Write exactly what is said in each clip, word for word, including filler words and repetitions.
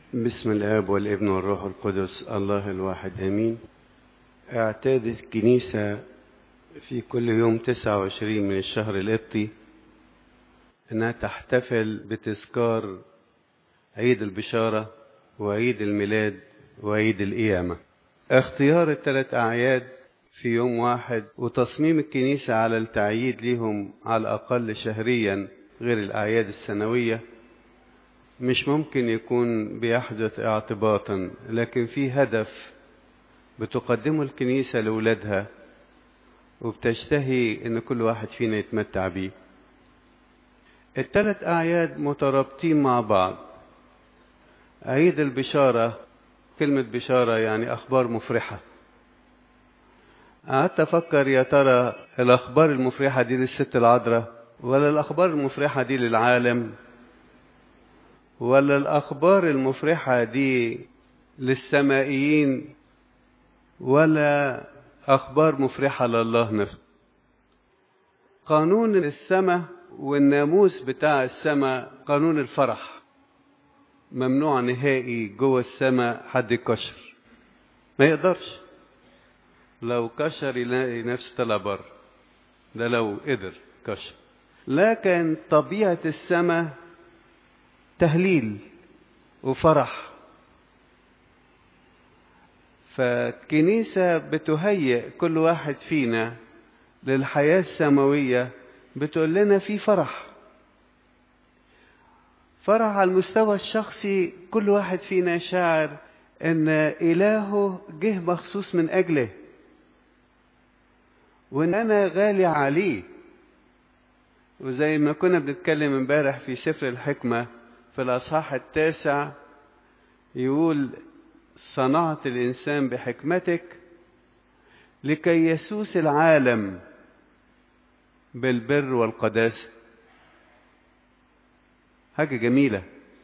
بسم الآب والابن والروح القدس الله الواحد آمين. اعتادت الكنيسة في كل يوم تسعة وعشرين من الشهر القبطي أنها تحتفل بتذكار عيد البشارة وعيد الميلاد وعيد القيامة. اختيار الثلاث أعياد في يوم واحد وتصميم الكنيسة على التعييد لهم على الأقل شهريا غير الأعياد السنوية مش ممكن يكون بيحدث اعتباطا، لكن في هدف بتقدمه الكنيسة لأولادها وبتشتهي ان كل واحد فينا يتمتع بيه. الثلاث أعياد مترابطين مع بعض. عيد البشارة، كلمة بشارة يعني أخبار مفرحة. قعدت أفكر يا ترى الأخبار المفرحة دي للست العذراء ولا الأخبار المفرحة دي للعالم ولا الأخبار المفرحة دي للسمائيين ولا أخبار مفرحة لله نفسه. قانون السماء والناموس بتاع السماء قانون الفرح. ممنوع نهائي جوه السماء حد يكشر، ما يقدرش. لو كشر يلاقي نفسه طلع بره، ده لو قدر كشر. لكن طبيعة السماء تهليل وفرح. فالكنيسة بتهيئ كل واحد فينا للحياة السماوية، بتقول لنا في فرح. فرح على المستوى الشخصي، كل واحد فينا شاعر ان إلهه جه مخصوص من أجله وان أنا غالي عليه. وزي ما كنا بنتكلم امبارح في سفر الحكمة في الأصحاح التاسع يقول: صنعت الإنسان بحكمتك لكي يسوس العالم بالبر والقداسة. حاجة جميلة.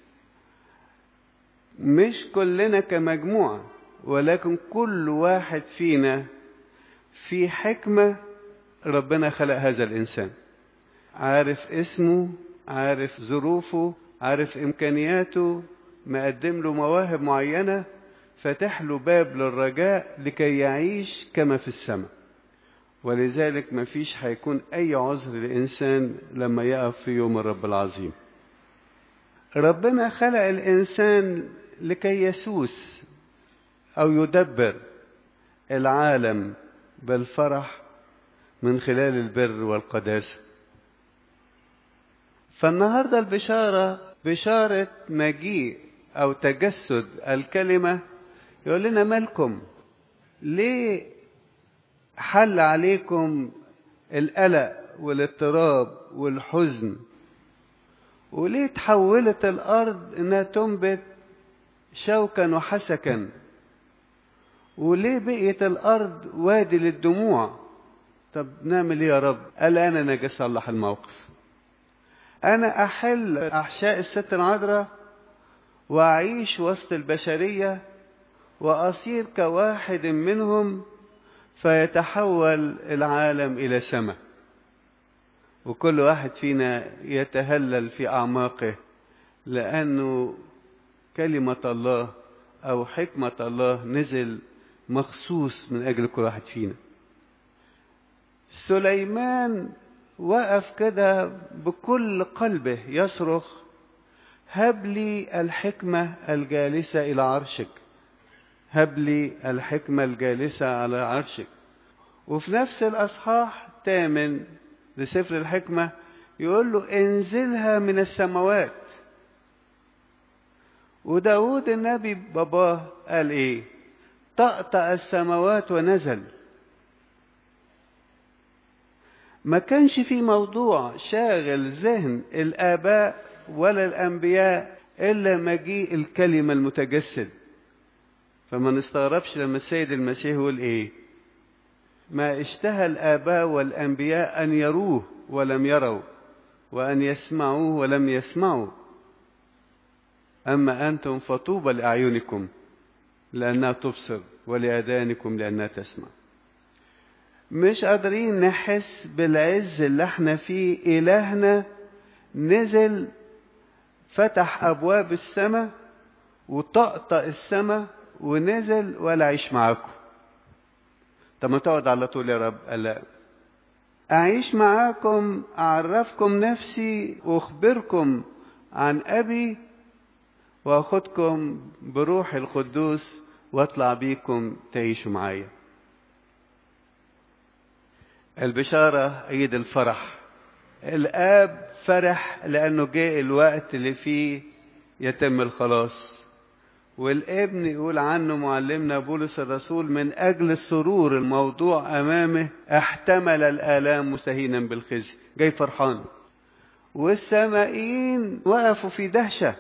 مش كلنا كمجموعة، ولكن كل واحد فينا في حكمة ربنا خلق هذا الإنسان، عارف اسمه، عارف ظروفه، عارف إمكانياته، مقدم له مواهب معينة، فتح له باب للرجاء لكي يعيش كما في السماء. ولذلك ما فيش هيكون أي عذر للإنسان لما يقف في يوم الرب العظيم. ربنا خلق الإنسان لكي يسوس أو يدبر العالم بالفرح من خلال البر والقداسة. فالنهاردة البشارة بشارة مجيء أو تجسد الكلمة. يقول لنا: مالكم؟ ليه حل عليكم القلق والاضطراب والحزن؟ وليه تحولت الأرض إنها تنبت شوكا وحسكا؟ وليه بقيت الأرض وادي للدموع؟ طب نعمل ايه يا رب؟ قال: أنا نجي أصلح الموقف. أنا أحل أحشاء الست العذراء وأعيش وسط البشرية وأصير كواحد منهم، فيتحول العالم إلى سماء، وكل واحد فينا يتهلل في أعماقه، لأنه كلمة الله أو حكمة الله نزل مخصوص من أجل كل واحد فينا. سليمان وقف كده بكل قلبه يصرخ: هب لي الحكمة الجالسة إلى عرشك، هب لي الحكمة الجالسة على عرشك. وفي نفس الأصحاح الثامن لسفر الحكمة يقول له: انزلها من السماوات. وداود النبي باباه قال ايه؟ طأطأ السماوات ونزل. ما كانش في موضوع شاغل ذهن الآباء ولا الأنبياء إلا مجيء الكلمة المتجسد. فما نستغربش لما السيد المسيح يقول ايه؟ ما اشتهى الآباء والأنبياء أن يروه ولم يروا، وأن يسمعوه ولم يسمعوا، أما أنتم فطوبى لأعينكم لأنها تبصر ولآذانكم لأنها تسمع. مش قادرين نحس بالعز اللي احنا فيه. إلهنا نزل فتح أبواب السماء وطقطق السماء ونزل ولا عيش معاكم. طب ما تقعد على طول يا رب؟ قال لا، أعيش معاكم، أعرفكم نفسي وأخبركم عن أبي، وأخدكم بروح القدوس وأطلع بيكم تعيشوا معايا. البشارة عيد الفرح. الآب فرح لأنه جاء الوقت اللي فيه يتم الخلاص، والابن يقول عنه معلمنا بولس الرسول: من أجل السرور الموضوع أمامه احتمل الآلام مستهينا بالخزي. جاي فرحان. والسمائيين وقفوا في دهشة.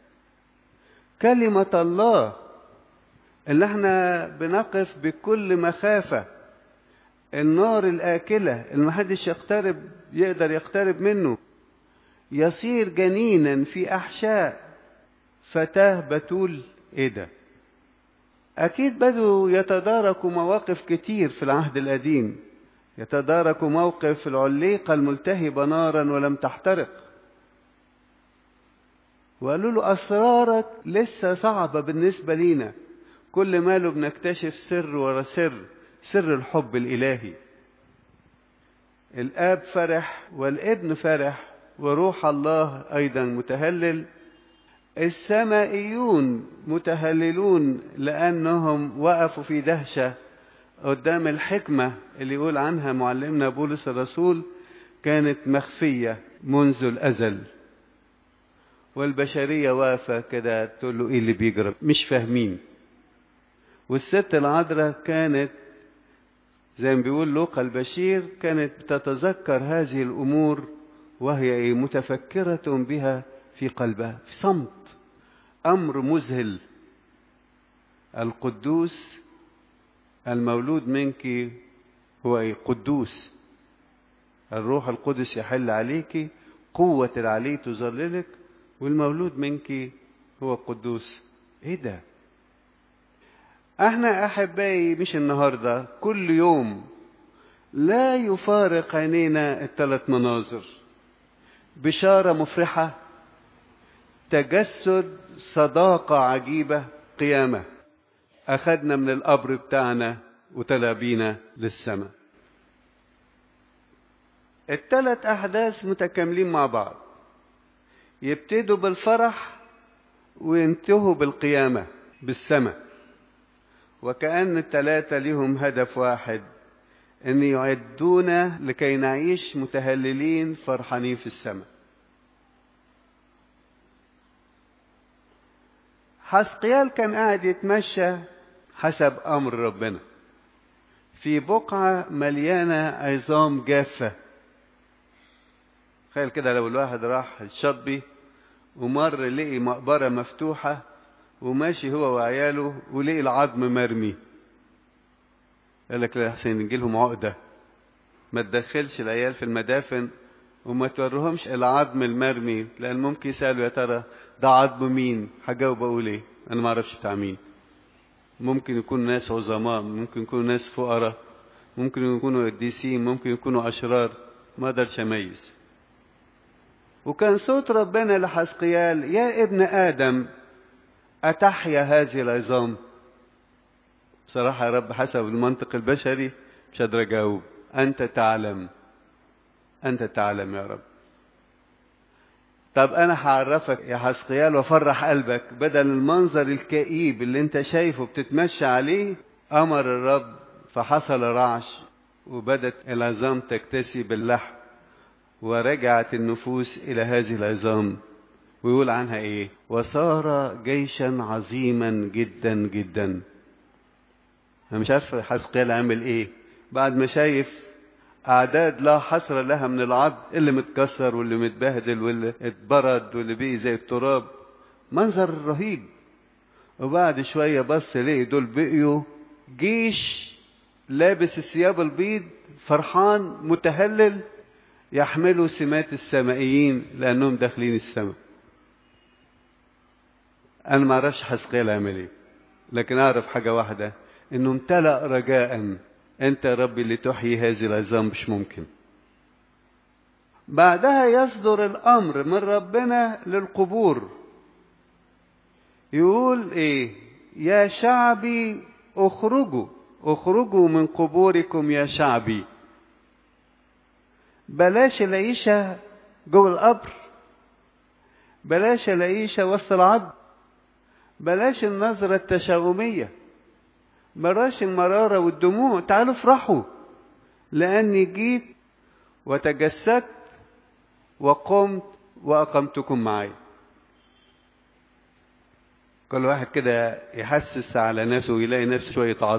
كلمة الله اللي احنا بنقف بكل مخافة، النار الآكلة اللي محدش يقترب يقدر يقترب منه، يصير جنينا في أحشاء فتاة بتول. ايه ده؟ اكيد بدوا يتداركوا مواقف كتير في العهد القديم. يتداركوا موقف العليقة الملتهبة نارا ولم تحترق، وقالوا له أسرارك لسه صعبة بالنسبة لينا. كل ماله بنكتشف سر ورا سر، سر الحب الإلهي. الآب فرح والابن فرح وروح الله أيضا متهلل. السمائيون متهللون لأنهم وقفوا في دهشة قدام الحكمة اللي يقول عنها معلمنا بولس الرسول كانت مخفية منذ الأزل. والبشرية واقفة كده تقول له إيه اللي بيجرى؟ مش فاهمين. والست العذراء كانت زي ما بيقول لوقا البشير كانت تتذكر هذه الأمور وهي متفكرة بها في قلبها في صمت. أمر مذهل. القدوس المولود منك هو أي قدوس. الروح القدس يحل عليك، قوة العلي تظللك، والمولود منك هو قدوس. ايه ده؟ احنا احبائي مش النهاردة، كل يوم لا يفارق عينينا الثلاث مناظر: بشارة مفرحة، تجسد، صداقة عجيبة، قيامة. أخذنا من القبر بتاعنا وطلع بينا للسماء. الثلاث أحداث متكاملين مع بعض، يبتدوا بالفرح وينتهوا بالقيامة بالسماء. وكأن الثلاثة لهم هدف واحد: أن يعدونا لكي نعيش متهللين فرحانين في السماء. حسقيال كان قاعد يتمشى حسب أمر ربنا في بقعة مليانة عظام جافة. تخيل كده لو الواحد راح الشطبي ومر لقي مقبرة مفتوحة وماشي هو وعياله ولقي العظم مرمي، قال لك لا حسين نجي لهم عقدة، ما تدخلش العيال في المدافن وما تورهمش العظم المرمي، لأن ممكن يسألوا يا ترى ده عظم مين؟ هجاوب أقول إيه؟ أنا ما أعرفش بتاع مين. ممكن يكون ناس عظماء، ممكن يكونوا ناس فقراء، ممكن يكونوا قديسين، ممكن يكونوا أشرار، ما أقدرش أميز. وكان صوت ربنا لحسقيال: يا ابن آدم أتحيا هذه العظام؟ بصراحة يا رب حسب المنطق البشري مش قادر أجاوب. أنت تعلم، أنت تعلم يا رب. طب أنا هعرفك يا حسقيال وفرح قلبك، بدل المنظر الكئيب اللي أنت شايفه بتتمشى عليه، أمر الرب فحصل رعش وبدت العظام تكتسي باللحم ورجعت النفوس إلى هذه العظام. ويقول عنها إيه؟ وصار جيشا عظيما جدا جدا. أنا مش عارف حسقيال عامل إيه بعد ما شايف أعداد لا حصر لها من العبد، اللي متكسر واللي متبهدل واللي اتبرد واللي بيه زي التراب، منظر رهيب. وبعد شوية بص ليه دول بقيوا جيش لابس الثياب البيض فرحان متهلل يحملوا سمات السمائيين لأنهم داخلين السماء. أنا ما أعرفش حسقيال عمل إيه، لكن أعرف حاجة واحدة: إنه امتلأ رجاء. أنت يا ربي اللي تحيي هذه العظام، مش ممكن. بعدها يصدر الأمر من ربنا للقبور: يقول ايه؟ يا شعبي اخرجوا اخرجوا من قبوركم يا شعبي. بلاش العيشة جوه القبر، بلاش العيشة وسط العظم، بلاش النظرة التشاؤمية، بلاش المرارة والدموع. تعالوا افرحوا لأني جيت وتجسدت وقمت وأقمتكم معي. كل واحد كده يحسس على نفسه ويلاقي نفسه شوية عض،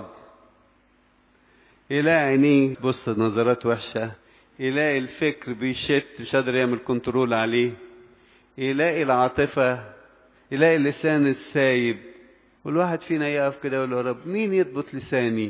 يلاقي عينيه بص نظرات وحشة، يلاقي الفكر بيشت مش قادر يعمل كنترول عليه، يلاقي العاطفة، يلاقي اللسان السايب. والواحد فينا يقف كده يقول يا رب مين يضبط لساني؟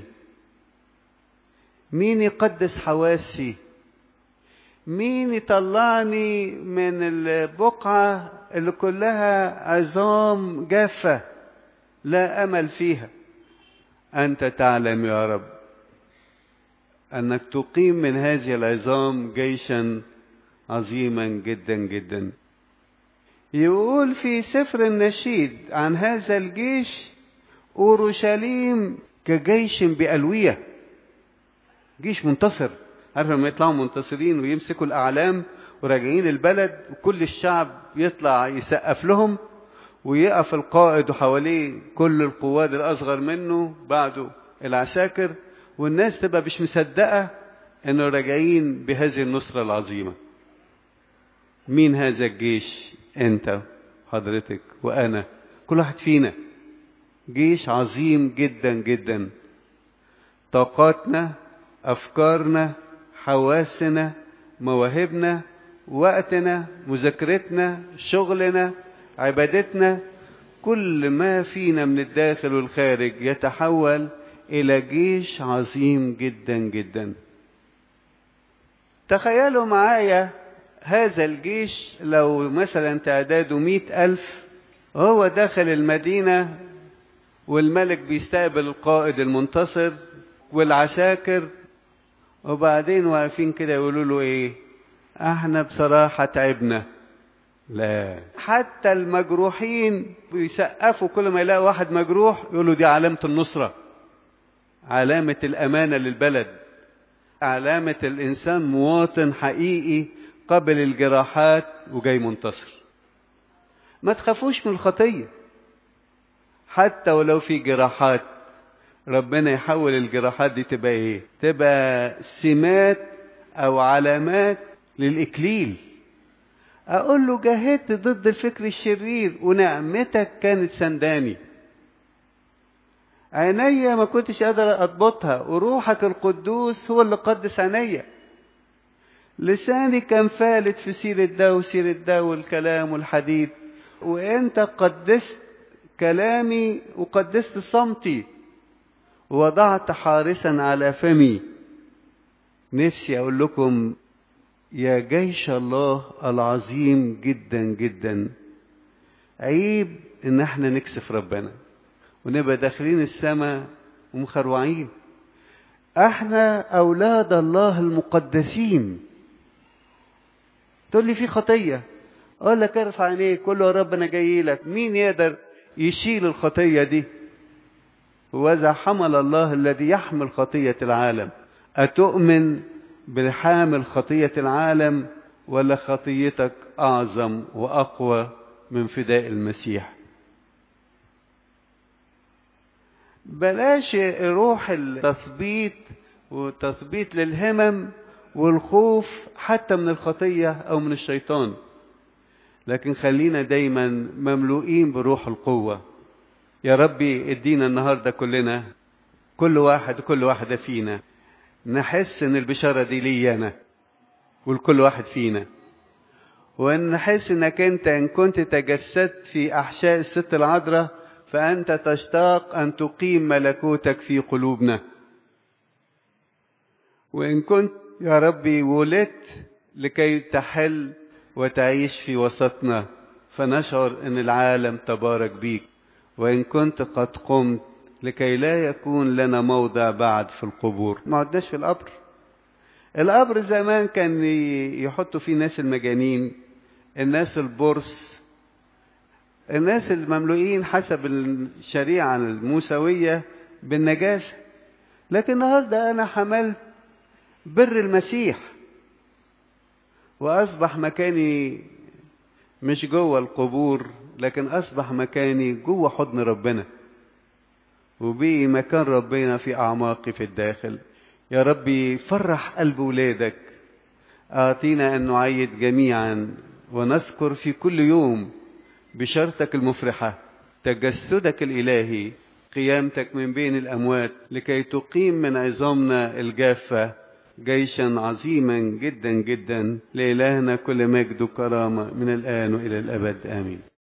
مين يقدس حواسي؟ مين يطلعني من البقعة اللي كلها عظام جافة لا أمل فيها؟ أنت تعلم يا رب أنك تقيم من هذه العظام جيشا عظيما جدا جدا. يقول في سفر النشيد عن هذا الجيش: أورشليم كجيش بألوية. جيش منتصر. عارف لما يطلعوا منتصرين ويمسكوا الأعلام وراجعين البلد وكل الشعب يطلع يسقف لهم، ويقف القائد وحواليه كل القواد الأصغر منه بعده العساكر، والناس تبقى مش مصدقة انه راجعين بهذه النصرة العظيمة. مين هذا الجيش؟ انت حضرتك وانا، كل واحد فينا. جيش عظيم جدا جدا. طاقاتنا، افكارنا، حواسنا، مواهبنا، وقتنا، مذاكرتنا، شغلنا، عبادتنا، كل ما فينا من الداخل والخارج يتحول إلى جيش عظيم جدا جدا. تخيلوا معايا هذا الجيش لو مثلا تعداده مئة ألف، هو داخل المدينة والملك بيستقبل القائد المنتصر والعساكر، وبعدين واقفين كده يقولوا له ايه؟ احنا بصراحة تعبنا. لا، حتى المجروحين بيسقفوا كل ما يلاقوا واحد مجروح يقولوا دي علامة النصرة، علامة الأمانة للبلد، علامة الإنسان مواطن حقيقي قبل الجراحات وجاي منتصر. ما تخافوش من الخطية، حتى ولو في جراحات ربنا يحول الجراحات دي تبقى ايه؟ تبقى سمات أو علامات للإكليل. أقول له جاهدت ضد الفكر الشرير ونعمتك كانت سنداني. عينيا ما كنتش قادر أضبطها وروحك القدوس هو اللي قدس عينيا. لساني كان فالت في سيرة ده وسيرة ده والكلام والحديث، وانت قدست كلامي وقدست صمتي ووضعت حارسا على فمي. نفسي أقول لكم يا جيش الله العظيم جدا جدا، عيب ان احنا نكسف ربنا ونبقى داخلين السماء ومخروعين. احنا اولاد الله المقدسين. تقول لي في خطية، اقول لك ارفع عينيك قول له يا رب انا جاي لك. مين يقدر يشيل الخطية دي؟ وذا حمل الله الذي يحمل خطية العالم. أتؤمن بالحامل خطية العالم ولا خطيتك أعظم وأقوى من فداء المسيح؟ بلاش روح التثبيت وتثبيت للهمم والخوف حتى من الخطية أو من الشيطان، لكن خلينا دايما مملوئين بروح القوة. يا ربي ادينا النهاردة كلنا، كل واحد كل واحدة فينا نحس ان البشارة دي لي انا ولكل واحد فينا، وان نحس انك انت ان كنت تجسدت في احشاء الست العذراء فانت تشتاق ان تقيم ملكوتك في قلوبنا. وان كنت يا ربي ولدت لكي تحل وتعيش في وسطنا فنشعر ان العالم تبارك بيك. وإن كنت قد قمت لكي لا يكون لنا موضع بعد في القبور. ما عدناش في القبر. القبر زمان كان يحطوا فيه ناس المجانين، الناس البرص، الناس المملوئين حسب الشريعة الموسوية بالنجاسة. لكن النهاردة أنا حملت بر المسيح، وأصبح مكاني مش جوه القبور، لكن أصبح مكاني جوه حضن ربنا، وبقي مكان ربنا في أعماقي في الداخل. يا ربي فرح قلب ولادك، أعطينا أن نعيد جميعا ونذكر في كل يوم بشرتك المفرحة، تجسدك الإلهي، قيامتك من بين الأموات، لكي تقيم من عظامنا الجافة جيشا عظيما جدا جدا. لإلهنا كل مجد وكرامة من الآن وإلى الأبد، آمين.